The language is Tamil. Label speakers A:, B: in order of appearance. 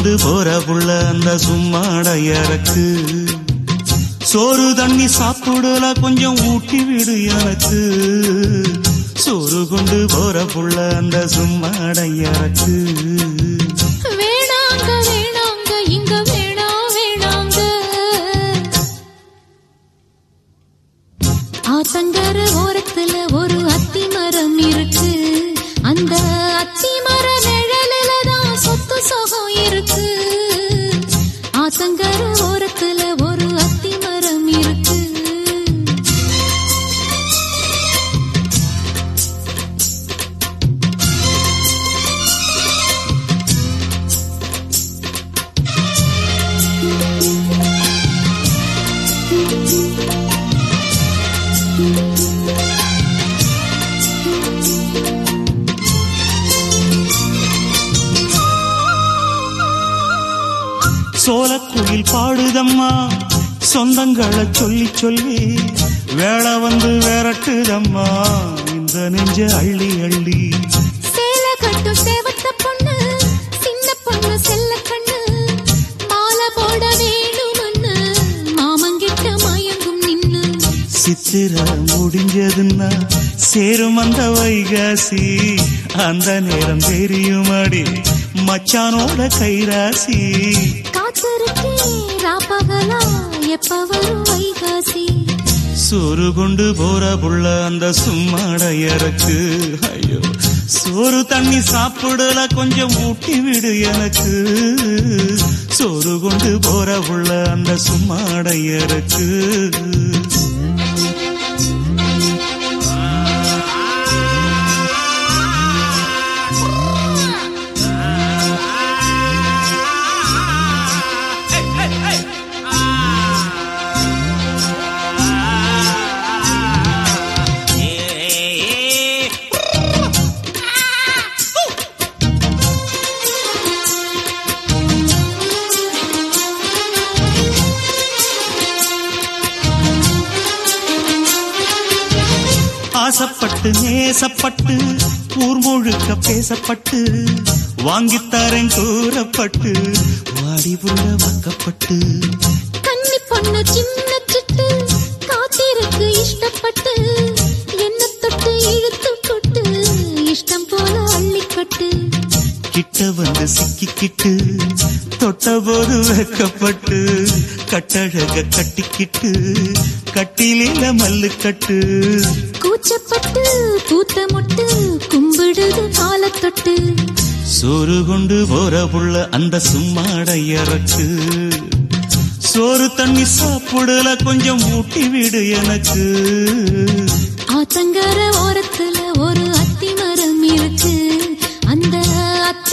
A: கொண்டு போற புள்ள அந்த சும்மாடையறக்கு சோறு தண்ணி சாப்பிடல கொஞ்சம் ஊட்டி விடு எனக்கு சோறு கொண்டு போற புள்ள அந்த சும்மாடையறக்கு
B: வேணாங்க வேணாங்க இங்க வேணா வேணாங்க ஆத்தங்கர ஓரத்துல ஒரு அத்தி மரம் இருக்கு அந்த அத்தி மர நிழலில தான் சொத்து சுகம் இருக்கு ஆத்தங்கர ஓரத்துல ஒரு அத்தி மரம் இருக்கு
A: சோலக்குயில் பாடுதம்மா சொந்தங்களை சொல்லி சொல்லி வேளை வந்து விரட்டுதம்மா இந்த நெஞ்ச அள்ளி அள்ளி
B: சேல கட்டு சேவத்த பொண்ணு சின்ன பொண்ணு செல்ல கண்ணு மாலை போட வேணும்னு மாமங்கிட்ட மயங்கும் நின்னு
A: சித்திர முடிஞ்சதுன்னா சேரும் அந்த வைகாசி அந்த நேரம் தெரியுமாடி மச்சானோட கைராசி
B: ராப்பகலா எப்ப வரும் வைகாசி
A: சோறு கொண்டு போற புள்ள அந்த சும்மாடையறக்கு ஐயோ சோறு தண்ணி சாப்பிடல கொஞ்சம் ஊட்டி விடு எனக்கு சோறு கொண்டு போற புள்ள அந்த சும்மாடையறக்கு ஆசப்பட்டு நேசப்பட்டு ஊர் முழுக்க பேசப்பட்டு வாங்கித்தாரன் கூறப்பட்டு வாடி புள்ள வாக்கப்பட்டு
B: கன்னி பொண்ணு சின்ன சிட்டு காத்திருக்கு இஷ்டப்பட்டு என்ன தொட்டு இழுத்து கொட்டு இஷ்டம் போல அள்ளிக்கட்டு
A: கிட்ட வந்து சிக்கிக்கிட்டு தொட்ட போது வைக்கப்பட்டு கட்டழக கட்டிக்கிட்டு கட்டிலில மல்லு கட்டு
B: கூச்சப்பட்டு பூத்த முட்டு கும்பிடுது காலத்தொட்டு
A: சோறு கொண்டு போற புள்ள அந்த சும்மாடையறக்கு சோறு தண்ணி சாப்பிடல கொஞ்சம் ஊட்டி விடு எனக்கு
B: ஆத்தங்கர ஓரத்துல ஒரு அத்தி மரம் இருக்கு அந்த